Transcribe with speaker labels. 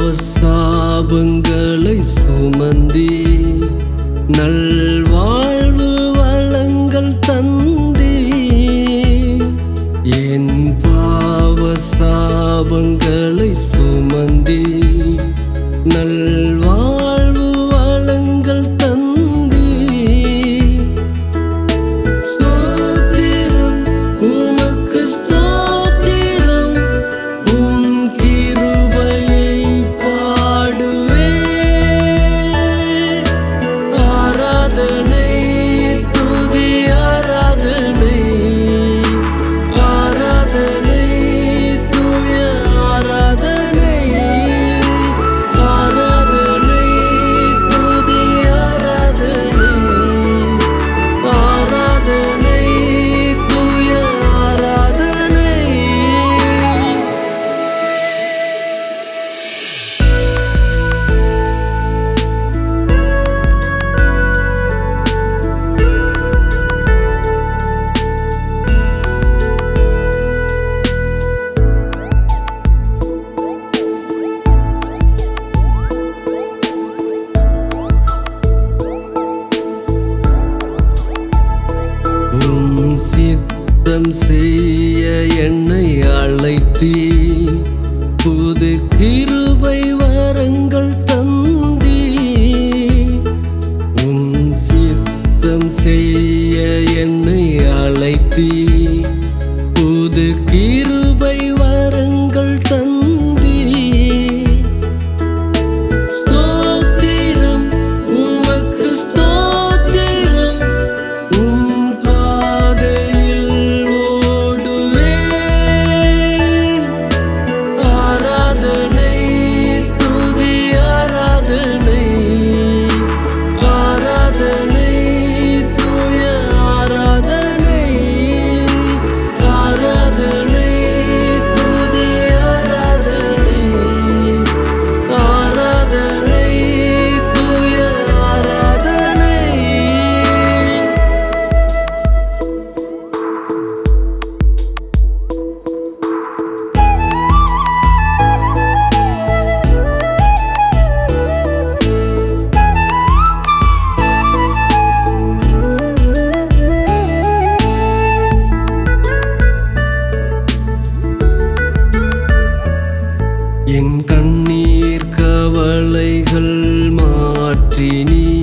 Speaker 1: சாபங்களை சுமந்தி நல்வாழ்வு வளங்கள் தந்தி என் பாவ சாபங்களை சுமந்தி நல்வாழ்வு வளங்கள் தந்தி ஸ்தோத்திரம் உமக்கு ஸ்தோத்திரம் உம் கிருபையை பாடுவே ஆராதனை துதி ஆராதனை ஆராதனை தூய ஆராதனை ஆராதனை துதி ஆராதனை ஆராதனை தூய ஆராதனை. உம் சித்தம் செய்ய என்னை அழைத்தீ புது கிருபை வரங்கள் தந்தீ உம் சித்தம் செய்ய என்னை அழைத்தீ புது கிருபை வரங்கள் தந்தீ ஸ்தோத்திரம் உமக்கு ஸ்தோத்திரம் உம் பாதையில் ஓடுவேன் ஆராதனை துதி ஆராதனை ஆராதனை தூய ஆராதனை ஆராதனை துதி ஆராதனை ஆராதனை தூய ஆராதனை. என் கண்ணீர் கவலைகள் மாற்றி நீ